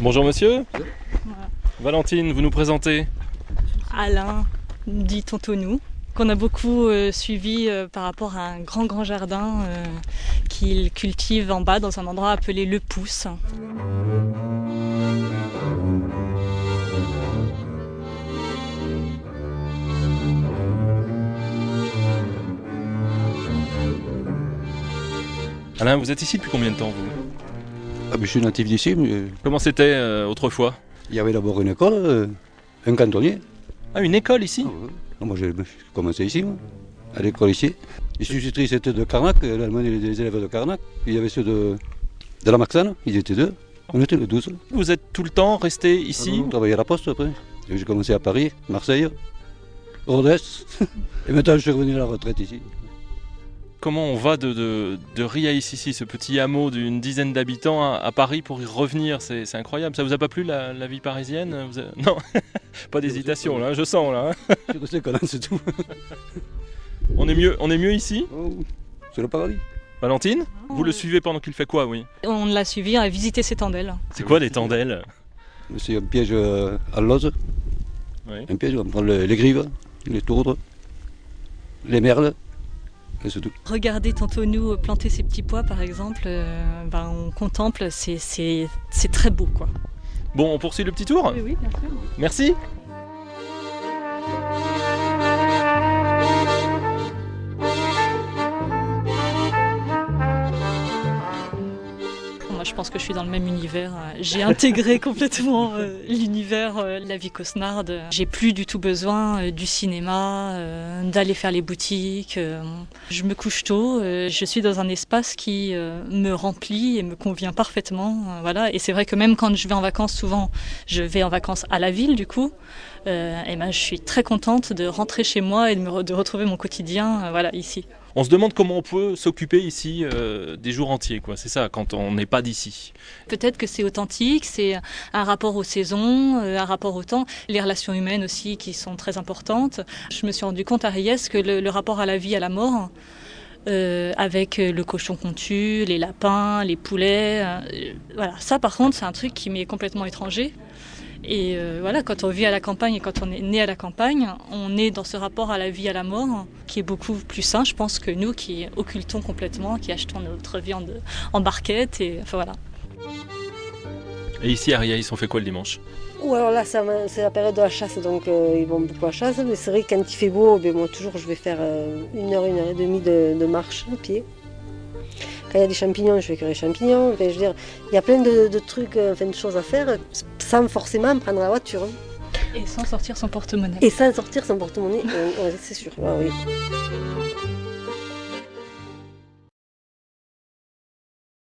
Bonjour monsieur. Voilà. Valentine, vous nous présentez? Alain, dit Tontonou, qu'on a beaucoup suivi par rapport à un grand jardin qu'il cultive en bas dans un endroit appelé Le Pouce. Alain, vous êtes ici depuis combien de temps vous? Je suis natif d'ici, mais Comment c'était autrefois? il y avait d'abord une école, un cantonnier. Ah, une école ici? Moi j'ai commencé ici, moi, à l'école ici. Les substituts c'était de Carnac, l'Allemagne des élèves de Carnac. Puis il y avait ceux de la Maxane, ils étaient deux. On était les 12. Vous êtes tout le temps resté ici? On travaillait à la poste après. Et j'ai commencé à Paris, Marseille, Rodez. Et maintenant je suis revenu à la retraite ici. Comment on va de Riaï-Sissi, ce petit hameau d'une dizaine d'habitants, à Paris pour y revenir? C'est incroyable. Ça vous a pas plu la vie parisienne? Non, pas d'hésitation là, je sens là. Je suis resté collant, c'est tout. On est mieux ici? Oh, c'est le paradis. Valentine, vous le suivez pendant qu'il fait quoi, oui? On l'a suivi, on a visité ses tendelles. C'est quoi les tendelles? C'est un piège à l'ose. Oui. Un piège, on prend les grives, les tourdres, les merles. Et c'est tout. Regardez Tontonou planter ses petits pois par exemple, on contemple, c'est très beau quoi. Bon, on poursuit le petit tour? Oui, bien sûr. Merci. Moi je pense que je suis dans le même univers. J'ai intégré complètement l'univers, la vie cosnarde. J'ai plus du tout besoin du cinéma, d'aller faire les boutiques. Je me couche tôt, je suis dans un espace qui me remplit et me convient parfaitement. Voilà. Et c'est vrai que même quand je vais en vacances, souvent je vais en vacances à la ville du coup. Je suis très contente de rentrer chez moi et de retrouver mon quotidien ici. On se demande comment on peut s'occuper ici des jours entiers, quoi. C'est ça, quand on n'est pas d'ici. Peut-être que c'est authentique, c'est un rapport aux saisons, un rapport au temps, les relations humaines aussi qui sont très importantes. Je me suis rendu compte à Riez que le rapport à la vie, à la mort, avec le cochon qu'on tue, les lapins, les poulets, ça par contre c'est un truc qui m'est complètement étranger. Et quand on vit à la campagne et quand on est né à la campagne, on est dans ce rapport à la vie, à la mort, qui est beaucoup plus sain, je pense, que nous qui occultons complètement, qui achetons notre viande en barquette. Et ici à Riaïs, on fait quoi le dimanche? Ou alors là, c'est la période de la chasse, donc ils vont beaucoup à la chasse. Mais c'est vrai que quand il fait beau, moi toujours je vais faire 1 heure et demie de marche à pied. Quand il y a des champignons, je vais cueillir les champignons. Enfin, je veux dire, il y a plein de trucs, de choses à faire, sans forcément prendre la voiture. Et sans sortir son porte-monnaie. Et sans sortir son porte-monnaie, c'est sûr. Ah, oui.